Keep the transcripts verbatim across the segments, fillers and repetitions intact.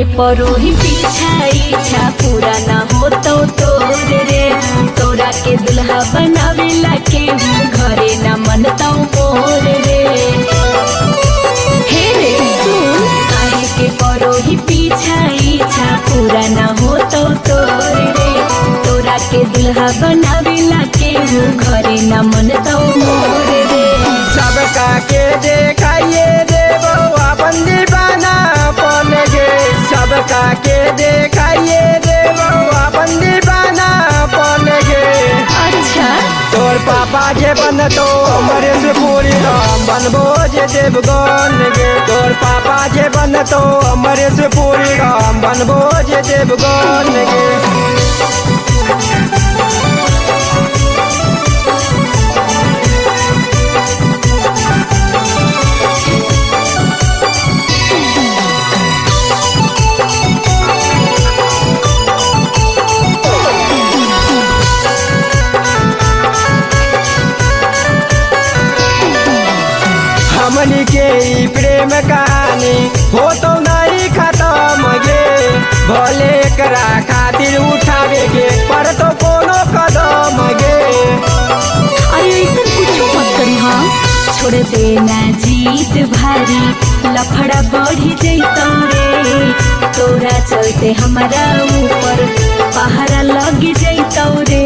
परोही पीछा इच्छा पूरा ना हो तो तोरे रे तोरा के दुल्हा बनावेला के घरे ना मनता मोर रे हे रे सुन काहे के परोही पीछा इच्छा पूरा ना हो तो तोरे रे तोरा के दुल्हा बनावेला के घरे ना मनता मोर रे सबका के देखाइए देवो अपन दीवाना पन गे सबका के देखाइए देवो अपन दीवाना पन गे अच्छा तोर पापा जे बन तो हमरे से पूरी राम बनबो जे देवगन गे तोर पापा जे बन तो हमरे से पूरी राम बनबो जे देवगन गे हमनी के ई प्रेम कहानी हो तो नहीं खत्म गे भले एकरा खातिर उठावे गे पर तो कोनो कदम गे अरे ऐसा कुछ मत करी हाँ छोड़ देना जीत भारी लफड़ा बढ़ी जैतौ रे तोरा चलते हमारा ऊपर पहरा लग जैतौ रे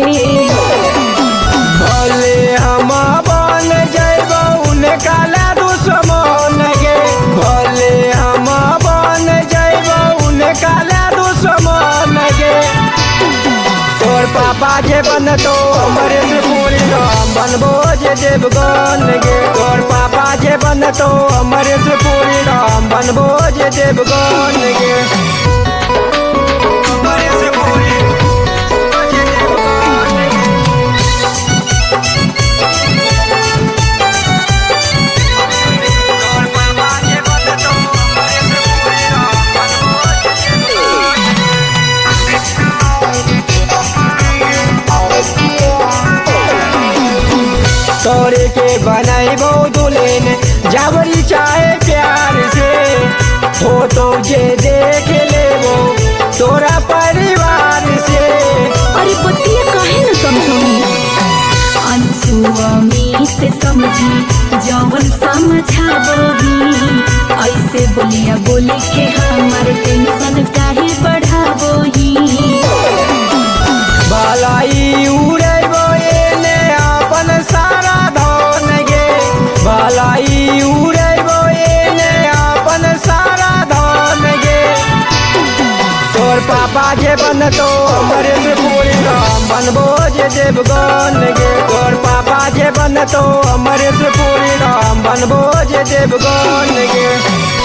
भले हम बन जैबौ उनका ला दुश्मन गे भले हम बन जैबौ उनका ला दुश्मन गे तोर पापा जे बन तो हमरे से पूरी राम बनबो जे देवगन गे तोर पापा जे बन तो हमरे से पूरी राम बनबो जे देवगन गे हमरे से पूरी जे देवगन गे तोर पापा जे बन तो हमरे से पूरी राम बनबो जे तोरे के बनाइबो दुल्हन जावरी चाहे प्यार से फोटो जे देख लेबो तोरा परिवार से अरे बतिया काहे न समझोनी अंशु अमित समझी जवन समझाबोही ऐसे बोलिया बोले के हमार टेंशन काहे बढ़ाबोही भलाई उड़ेबो एने अपन सारा धन गे भलाई उड़ेबो एने अपन सारा धन गे तोर पापा जे बन तो हमरे से पूरी राम बनबो जे देवगन गे तोर पापा जे बन तो हमरे से पूरी राम बनबो जे देवगन गे।